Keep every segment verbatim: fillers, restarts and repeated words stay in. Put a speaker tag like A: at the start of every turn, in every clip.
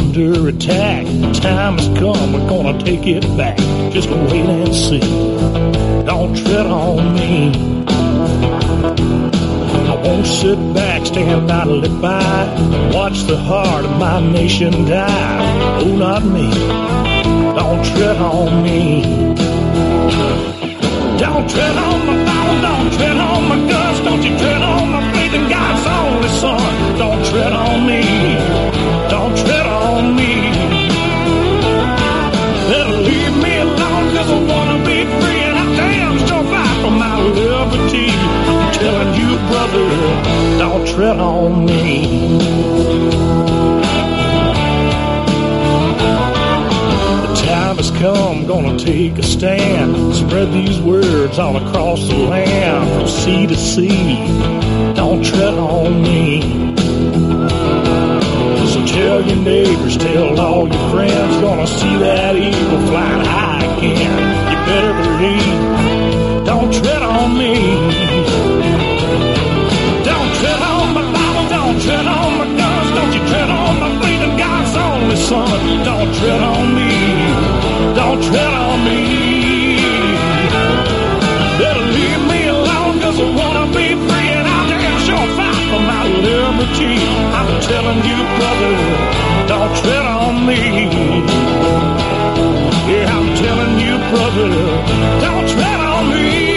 A: under attack. Time has come, we're gonna take it back. Just wait and see. Don't tread on me. I won't sit back, stand idly by, watch the heart of my nation die. Oh, not me. Don't tread on me. Don't tread on my Bible, don't tread on my guns, don't you tread on my faith in God's only Son. Don't tread on me, don't tread on me. Better leave me alone, cause I wanna be free, and I damn sure fight for my liberty. I'm telling you, brother, don't tread on me. Time has come, gonna take a stand. Spread these words all across the land, from sea to sea. Don't tread on me. So tell your neighbors, tell all your friends, gonna see that eagle flying high again. You better believe, don't tread on me. Don't tread on my Bible, don't tread on my guns, don't you tread on my faith in God's only Son. Don't tread on me. Don't tread on me. Better leave me alone, cause I wanna be free, and I'll damn sure fight for my liberty. I'm telling you, brother, don't tread on me. Yeah, I'm telling you, brother, don't tread on me.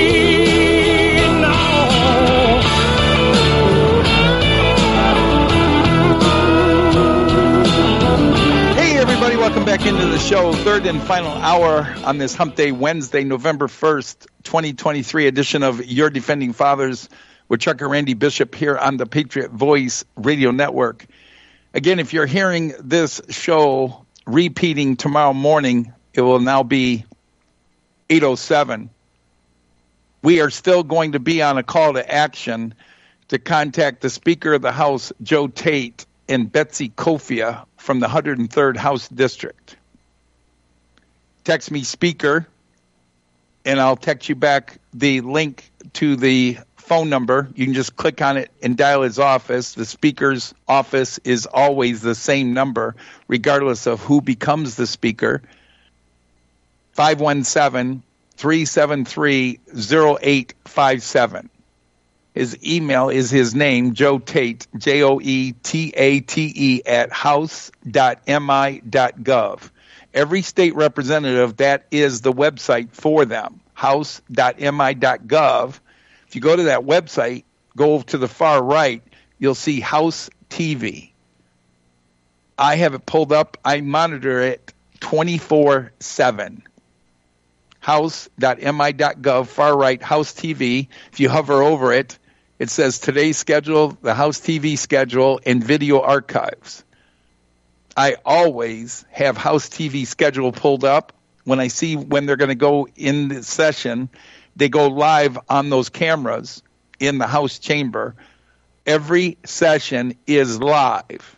B: Everybody, welcome back into the show. Third and final hour on this Hump Day, Wednesday, November first, twenty twenty-three edition of Your Defending Fathers with Chuck and Randy Bishop here on the Patriot Voice Radio Network. Again, if you're hearing this show repeating tomorrow morning, it will now be eight oh seven. We are still going to be on a call to action to contact the Speaker of the House, Joe Tate, and Betsy Kofia from the one hundred third House District. Text me Speaker, and I'll text you back the link to the phone number. You can just click on it and dial his office. The Speaker's office is always the same number, regardless of who becomes the Speaker. five one seven, three seven three, zero eight five seven. His email is his name, Joe Tate, J O E T A T E, at house dot m i dot gov. Every state representative, that is the website for them, house dot m i dot gov. If you go to that website, go to the far right, you'll see House T V. I have it pulled up. I monitor it twenty-four seven. house dot m i dot gov, far right, House T V. If you hover over it, it says today's schedule, the House T V schedule, and video archives. I always have House T V schedule pulled up. When I see when they're going to go in the session, they go live on those cameras in the House chamber. Every session is live.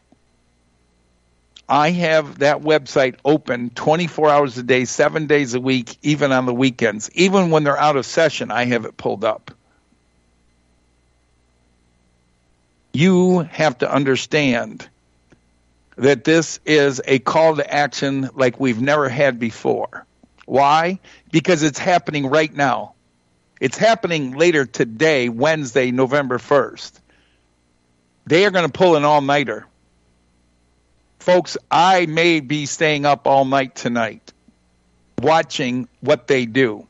B: I have that website open twenty-four hours a day, seven days a week, even on the weekends. Even when they're out of session, I have it pulled up. You have to understand that this is a call to action like we've never had before. Why? Because it's happening right now. It's happening later today, Wednesday, November first. They are going to pull an all-nighter. Folks, I may be staying up all night tonight watching what they do.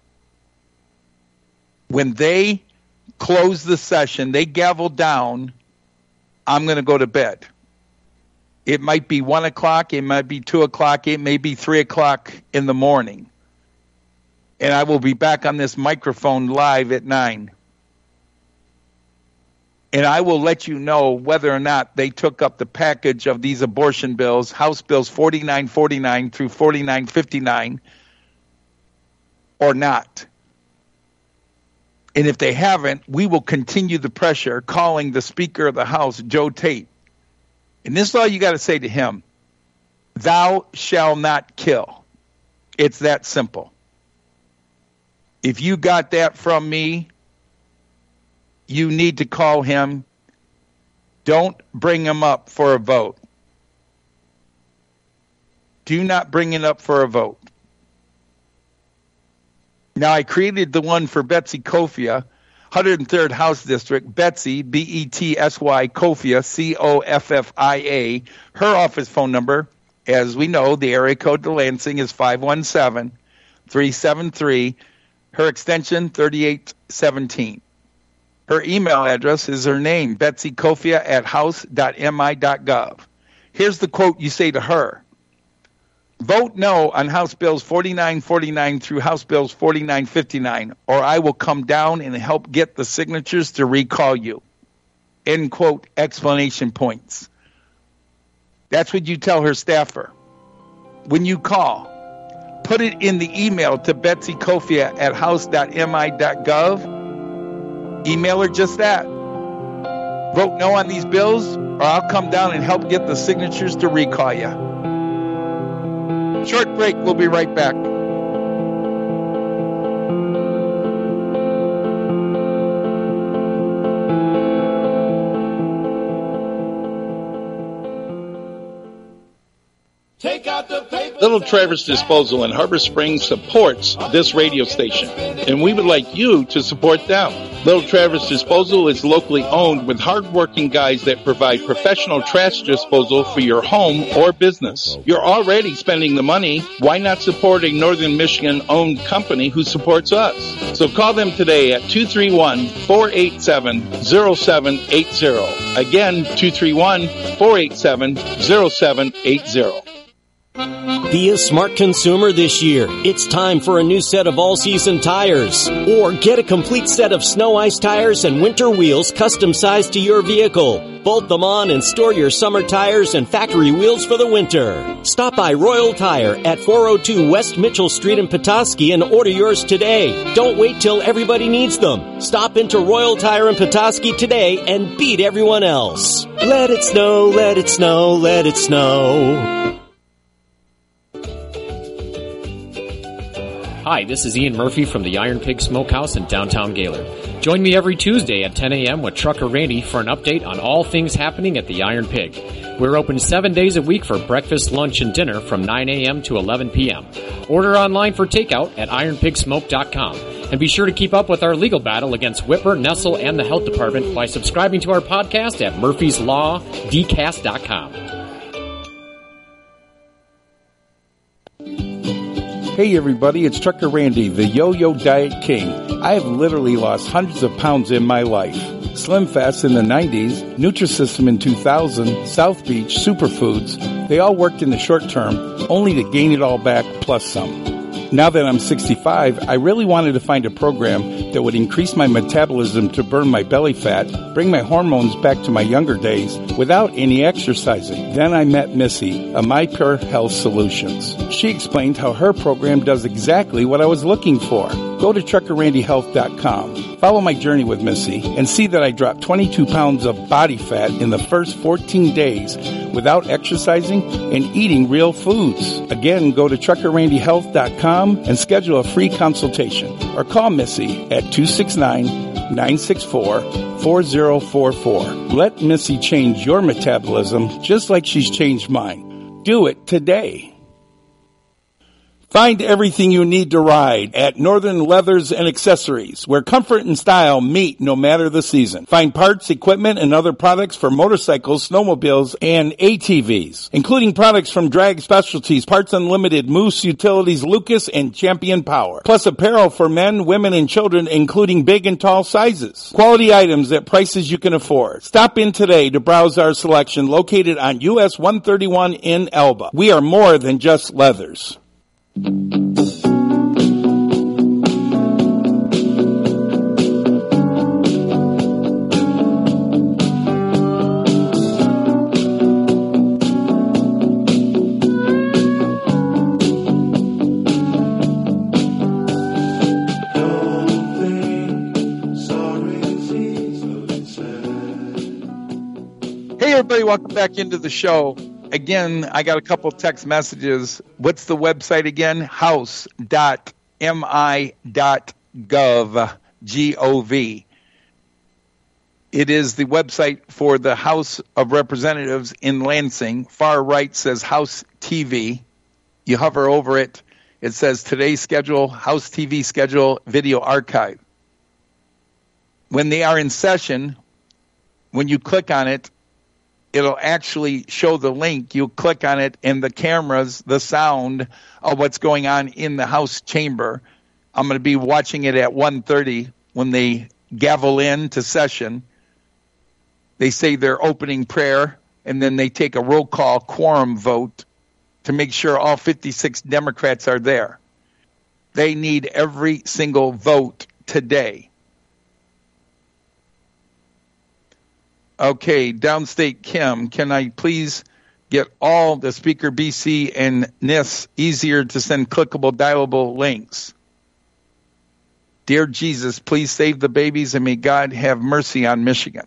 B: When they close the session, they gavel down, I'm going to go to bed. It might be one o'clock, it might be two o'clock, it may be three o'clock in the morning. And I will be back on this microphone live at nine. And I will let you know whether or not they took up the package of these abortion bills, House Bills forty-nine forty-nine through forty-nine fifty-nine, or not. And if they haven't, we will continue the pressure, calling the Speaker of the House, Joe Tate. And this is all you got to say to him. Thou shalt not kill. It's that simple. If you got that from me, you need to call him. Don't bring him up for a vote. Do not bring it up for a vote. Now, I created the one for Betsy Cofia, one hundred third House District, Betsy, B E T S Y, Cofia, C O F F I A. Her office phone number, as we know, the area code to Lansing is five one seven, three seven three. Her extension, thirty-eight seventeen. Her email address is her name, Betsy Cofia at house dot m i dot gov. Here's the quote you say to her. Vote no on House Bills forty-nine forty-nine through House Bills forty-nine fifty-nine, or I will come down and help get the signatures to recall you. End quote, explanation points. That's what you tell her staffer. When you call, put it in the email to Betsy Cofia at house dot m i dot gov. Email her just that. Vote no on these bills, or I'll come down and help get the signatures to recall you. Short break. We'll be right back.
A: Take out the paper.
C: Little Traverse Disposal in Harbor Springs supports this radio station, and we would like you to support them. Little Traverse Disposal is locally owned with hardworking guys that provide professional trash disposal for your home or business. You're already spending the money. Why not support a Northern Michigan-owned company who supports us? So call them today at two three one, four eight seven, zero seven eight zero. Again, two three one, four eight seven, zero seven eight zero.
D: Be a smart consumer this year. It's time for a new set of all-season tires. Or get a complete set of snow ice tires and winter wheels custom-sized to your vehicle. Bolt them on and store your summer tires and factory wheels for the winter. Stop by Royal Tire at four oh two West Mitchell Street in Petoskey and order yours today. Don't wait till everybody needs them. Stop into Royal Tire in Petoskey today and beat everyone else. Let it snow, let it snow, let it snow.
E: Hi, this is Ian Murphy from the Iron Pig Smokehouse in downtown Gaylord. Join me every Tuesday at ten a.m. with Trucker Randy for an update on all things happening at the Iron Pig. We're open seven days a week for breakfast, lunch, and dinner from nine a.m. to eleven p.m. Order online for takeout at iron pig smoke dot com. And be sure to keep up with our legal battle against Whitmer, Nestle, and the Health Department by subscribing to our podcast at murphys law d cast dot com.
F: Hey everybody, it's Trucker Randy, the Yo-Yo Diet King. I have literally lost hundreds of pounds in my life. Slim Fast in the nineties, Nutrisystem in two thousand, South Beach, Superfoods, they all worked in the short term, only to gain it all back plus some. Now that I'm sixty-five, I really wanted to find a program that would increase my metabolism to burn my belly fat, bring my hormones back to my younger days without any exercising. Then I met Missy of My Pure Health Solutions. She explained how her program does exactly what I was looking for. Go to trucker randy health dot com. Follow my journey with Missy and see that I dropped twenty-two pounds of body fat in the first fourteen days without exercising and eating real foods. Again, go to trucker randy health dot com and schedule a free consultation or call Missy at two six nine, nine six four, four zero four four. Let Missy change your metabolism just like she's changed mine. Do it today. Find everything you need to ride at Northern Leathers and Accessories, where comfort and style meet no matter the season. Find parts, equipment, and other products for motorcycles, snowmobiles, and A T Vs, including products from Drag Specialties, Parts Unlimited, Moose Utilities, Lucas, and Champion Power. Plus apparel for men, women, and children, including big and tall sizes. Quality items at prices you can afford. Stop in today to browse our selection located on U S one thirty-one in Elba. We are more than just leathers.
B: Hey everybody, welcome back into the show. Again, I got a couple text messages. What's the website again? house dot m i dot gov, G O V. It is the website for the House of Representatives in Lansing. Far right says House T V. You hover over it. It says today's schedule, House T V schedule, video archive. When they are in session, when you click on it, it'll actually show the link. You click on it, and the cameras, the sound of what's going on in the House chamber. I'm going to be watching it at one thirty when they gavel in to session. They say their opening prayer, and then they take a roll call quorum vote to make sure all fifty-six Democrats are there. They need every single vote today. Okay, Downstate Kim, can I please get all the Speaker B C and N I S easier to send clickable, dialable links? Dear Jesus, please save the babies and may God have mercy on Michigan.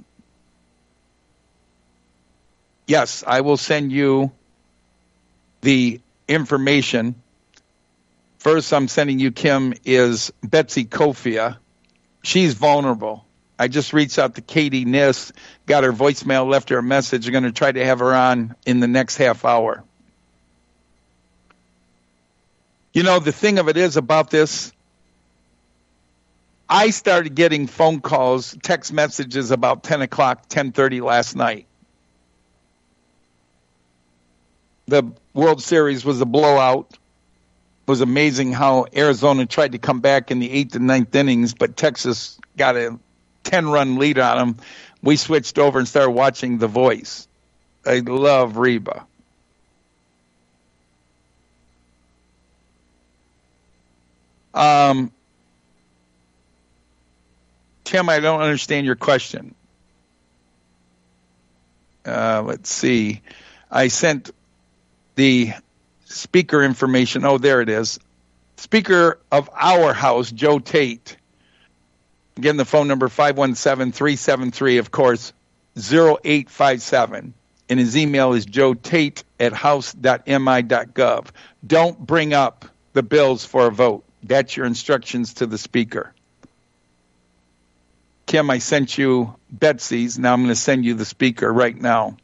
B: Yes, I will send you the information. First, I'm sending you, Kim, is Betsy Kofia. She's vulnerable. I just reached out to Katie Niss, got her voicemail, left her a message. I'm going to try to have her on in the next half hour. You know, the thing of it is about this, I started getting phone calls, text messages about ten o'clock, ten thirty last night. The World Series was a blowout. It was amazing how Arizona tried to come back in the eighth and ninth innings, but Texas got a ten-run lead on them. We switched over and started watching The Voice. I love Reba. Um, Tim, I don't understand your question. Uh, let's see. I sent the speaker information. Oh, there it is. Speaker of our house, Joe Tate. Again, the phone number five one seven, three seven three, of course, zero eight five seven. And his email is joe tate at house dot m i dot gov. Don't bring up the bills for a vote. That's your instructions to the speaker. Kim, I sent you Betsy's. Now I'm going to send you the speaker right now.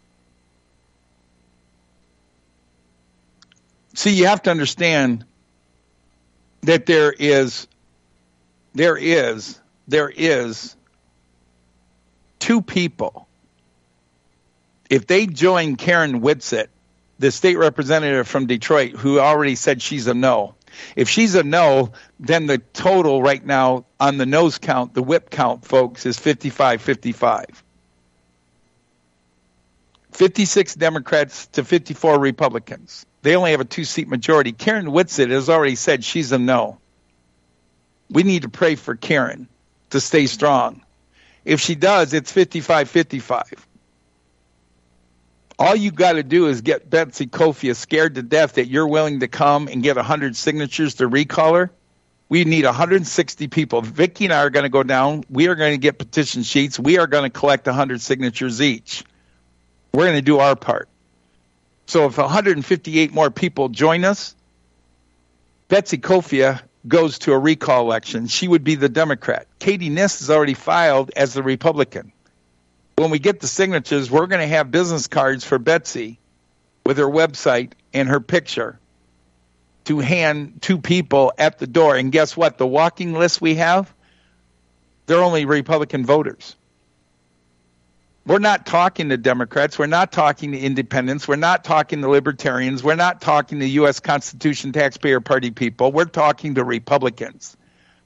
B: See, you have to understand that there is, there is, there is two people. If they join Karen Whitsitt, the state representative from Detroit, who already said she's a no. If she's a no, then the total right now on the nose count, the whip count, folks, is fifty-five fifty-five. fifty-six Democrats to fifty-four Republicans. They only have a two-seat majority. Karen Whitsitt has already said she's a no. We need to pray for Karen to stay strong. If she does, it's fifty-five fifty-five. All you got to do is get Betsy Kofia scared to death that you're willing to come and get one hundred signatures to recall her. We need one hundred sixty people. Vicki and I are going to go down. We are going to get petition sheets. We are going to collect one hundred signatures each. We're going to do our part. So if one hundred fifty-eight more people join us, Betsy Kofia goes to a recall election. She would be the Democrat. Katie Niss has already filed as the Republican. When we get the signatures, we're going to have business cards for Betsy with her website and her picture to hand to people at the door. And guess what? The walking list we have, they're only Republican voters. We're not talking to Democrats. We're not talking to independents. We're not talking to libertarians. We're not talking to U S Constitution Taxpayer Party people. We're talking to Republicans.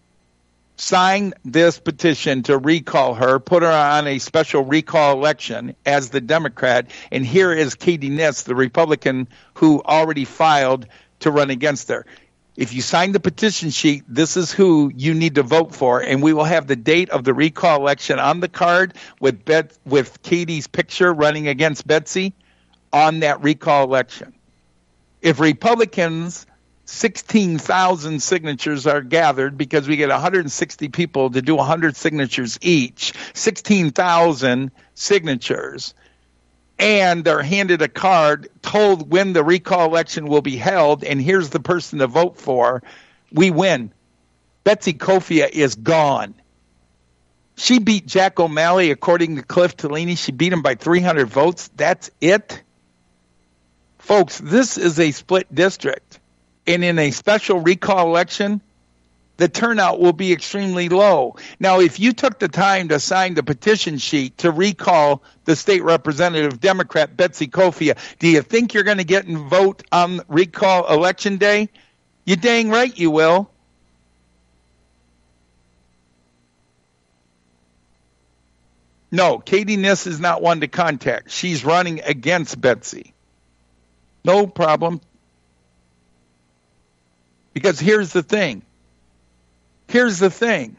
B: Sign this petition to recall her, put her on a special recall election as the Democrat, and here is Katie Niss, the Republican who already filed to run against her. If you sign the petition sheet, this is who you need to vote for, and we will have the date of the recall election on the card with Bet- with Katie's picture running against Betsy on that recall election. If Republicans, sixteen thousand signatures are gathered because we get one hundred sixty people to do one hundred signatures each, sixteen thousand signatures, and they're handed a card, told when the recall election will be held, and here's the person to vote for, we win. Betsy Kofia is gone. She beat Jack O'Malley, according to Cliff Tellini. She beat him by three hundred votes. That's it. Folks, this is a split district. And in a special recall election, the turnout will be extremely low. Now, if you took the time to sign the petition sheet to recall the state representative Democrat Betsy Kofia, do you think you're going to get and vote on recall election day? You dang right you will. No, Katie Niss is not one to contact. She's running against Betsy. No problem. Because here's the thing. Here's the thing.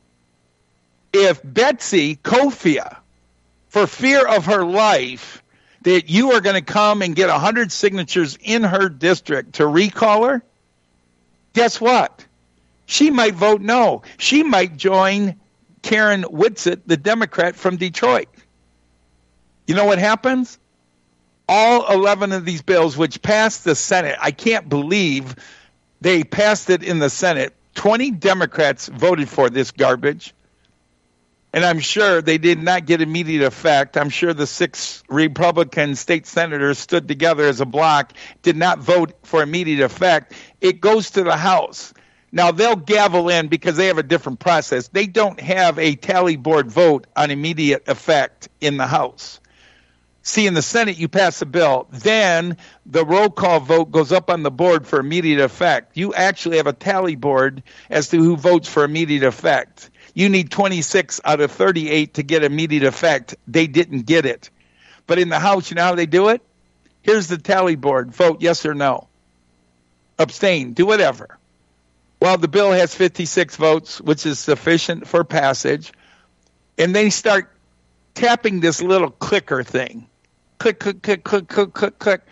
B: If Betsy Kofia, for fear of her life, that you are going to come and get one hundred signatures in her district to recall her, guess what? She might vote no. She might join Karen Whitsett, the Democrat from Detroit. You know what happens? All eleven of these bills, which passed the Senate, I can't believe they passed it in the Senate. twenty Democrats voted for this garbage, and I'm sure they did not get immediate effect. I'm sure the six Republican state senators stood together as a bloc, did not vote for immediate effect. It goes to the House. Now, they'll gavel in because they have a different process. They don't have a tally board vote on immediate effect in the House. See, in the Senate, you pass a bill. Then the roll call vote goes up on the board for immediate effect. You actually have a tally board as to who votes for immediate effect. You need twenty-six out of thirty-eight to get immediate effect. They didn't get it. But in the House, you know how they do it? Here's the tally board. Vote yes or no. Abstain. Do whatever. Well, the bill has fifty-six votes, which is sufficient for passage. And they start tapping this little clicker thing. Click, click, click, click, click, click, click.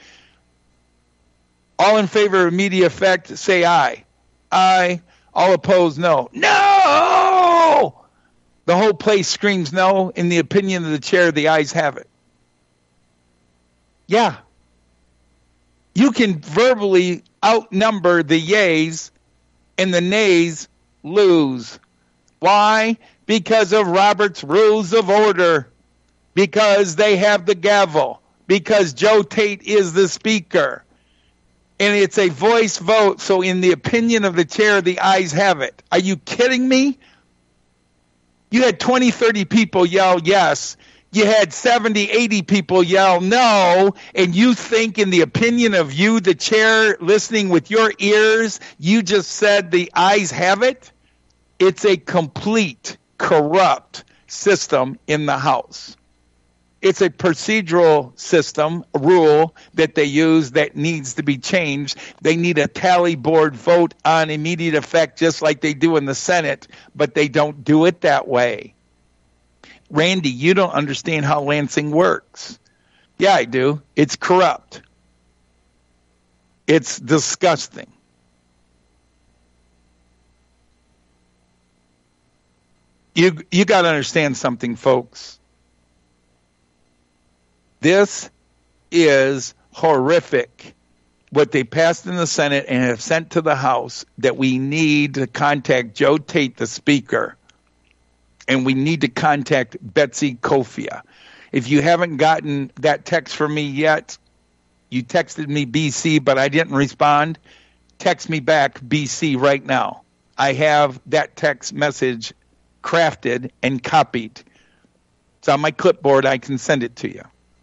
B: All in favor of immediate effect, say aye. Aye. All opposed, no. No! The whole place screams no. In the opinion of the chair, the ayes have it. Yeah. You can verbally outnumber the yays, and the nays lose. Why? Because of Robert's Rules of Order. Because they have the gavel. Because Joe Tate is the speaker. And it's a voice vote, so in the opinion of the chair, the ayes have it. Are you kidding me? You had twenty, thirty people yell yes. You had seventy, eighty people yell no. And you think in the opinion of you, the chair, listening with your ears, you just said the ayes have it? It's a complete corrupt system in the House. It's a procedural system, rule that they use that needs to be changed. They need a tally board vote on immediate effect just like they do in the Senate, but they don't do it that way. Randy, you don't understand how Lansing works. Yeah, I do. It's corrupt. It's disgusting. You you got to understand something, folks. This is horrific, what they passed in the Senate and have sent to the House, that we need to contact Joe Tate, the Speaker, and we need to contact Betsy Kofia. If you haven't gotten that text from me yet, you texted me B C, but I didn't respond, text me back B C right now. I have that text message crafted and copied. It's on my clipboard. I can send it to you.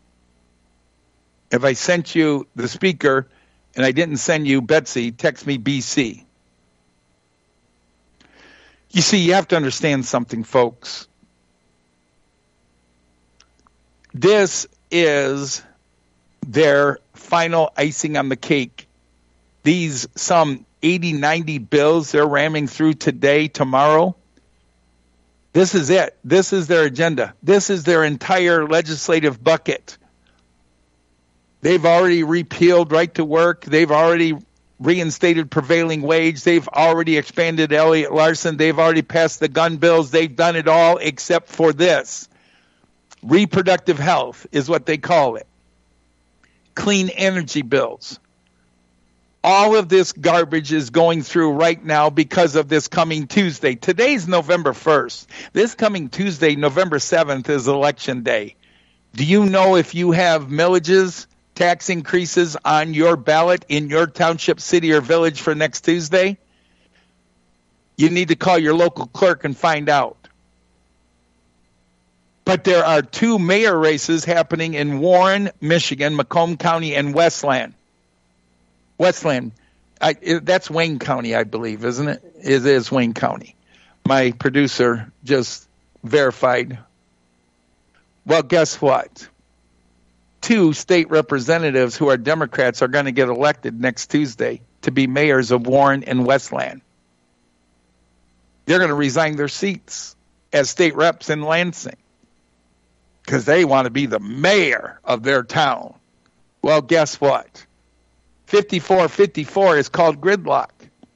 B: If I sent you the speaker and I didn't send you Betsy, text me B C. You see, you have to understand something, folks. This is their final icing on the cake. These some eighty, ninety bills they're ramming through today, tomorrow. This is it. This is their agenda. This is their entire legislative bucket. They've already repealed right to work. They've already reinstated prevailing wage. They've already expanded Elliott Larson. They've already passed the gun bills. They've done it all except for this. Reproductive health is what they call it. Clean energy bills. All of this garbage is going through right now because of this coming Tuesday. Today's November first. This coming Tuesday, November seventh, is Election Day. Do you know if you have millages tax increases on your ballot in your township, city, or village for next Tuesday, you need to call your local clerk and find out. But there are two mayor races happening in Warren, Michigan, Macomb County, and Westland. Westland. I, it, that's Wayne County, I believe, isn't it? It is Wayne County. My producer just verified. Well, guess what? Two state representatives who are Democrats are going to get elected next Tuesday to be mayors of Warren and Westland. They're going to resign their seats as state reps in Lansing because they want to be the mayor of their town. Well, guess what? fifty-four fifty-four is called gridlock.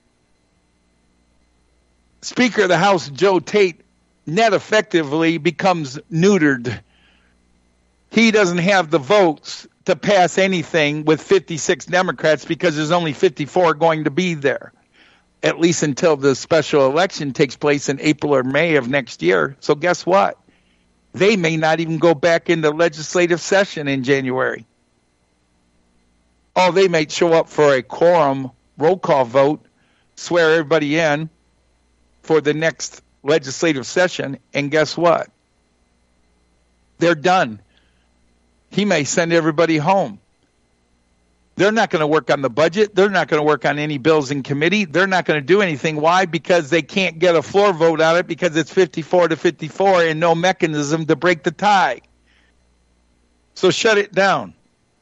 B: Speaker of the House Joe Tate net effectively becomes neutered. He doesn't have the votes to pass anything with fifty-six Democrats because there's only fifty-four going to be there, at least until the special election takes place in April or May of next year. So guess what? They may not even go back into legislative session in January. Oh, they may show up for a quorum roll call vote, swear everybody in for the next legislative session, and guess what? They're done. He may send everybody home. They're not going to work on the budget. They're not going to work on any bills in committee. They're not going to do anything. Why? Because they can't get a floor vote on it because it's fifty-four to fifty-four and no mechanism to break the tie. So shut it down.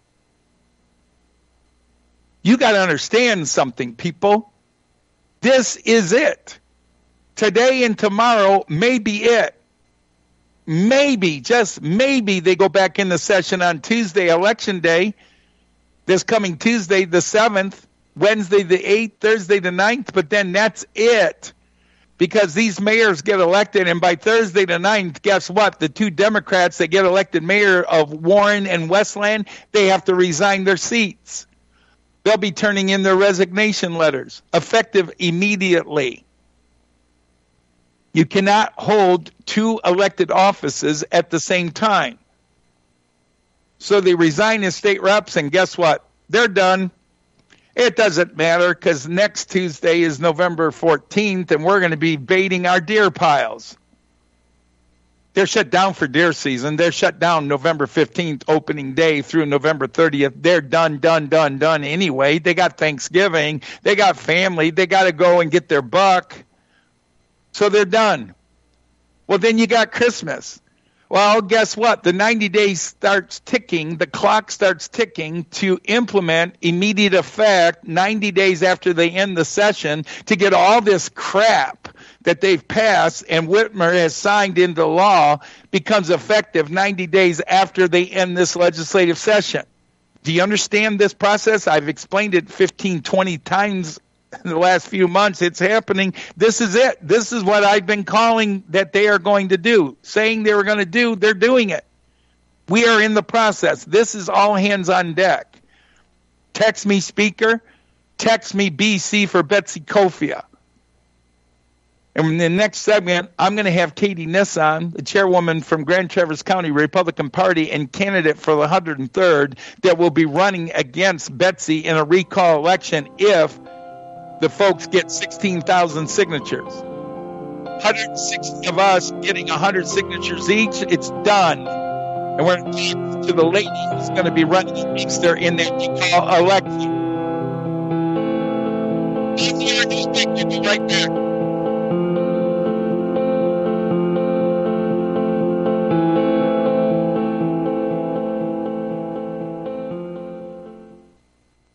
B: You got to understand something, people. This is it. Today and tomorrow may be it. Maybe, just maybe, they go back into session on Tuesday, Election Day, this coming Tuesday, the seventh, Wednesday, the eighth, Thursday, the ninth, but then that's it. Because these mayors get elected, and by Thursday the ninth, guess what? The two Democrats that get elected mayor of Warren and Westland, they have to resign their seats. They'll be turning in their resignation letters, effective immediately. You cannot hold two elected offices at the same time. So they resign as state reps, and guess what? They're done. It doesn't matter because next Tuesday is November fourteenth, and we're going to be baiting our deer piles. They're shut down for deer season. They're shut down November fifteenth, opening day, through November thirtieth. They're done, done, done, done anyway. They got Thanksgiving. They got family. They got to go and get their buck. So they're done. Well, then you got Christmas. Well, guess what? The ninety days starts ticking. The clock starts ticking to implement immediate effect ninety days after they end the session to get all this crap that they've passed and Whitmer has signed into law becomes effective ninety days after they end this legislative session. Do you understand this process? I've explained it fifteen, twenty times in the last few months. It's happening. This is it. This is what I've been calling that they are going to do. Saying they were going to do, they're doing it. We are in the process. This is all hands on deck. Text me, Speaker. Text me, B C for Betsy Kofia. And in the next segment, I'm going to have Katie Nissan, the chairwoman from Grand Traverse County Republican Party and candidate for the one hundred third, that will be running against Betsy in a recall election if the folks get sixteen thousand signatures. one hundred sixty of us getting one hundred signatures each, it's done. And we're going to talk to the lady who's going to be running against her in that recall election. That's our news break. We'll be right back.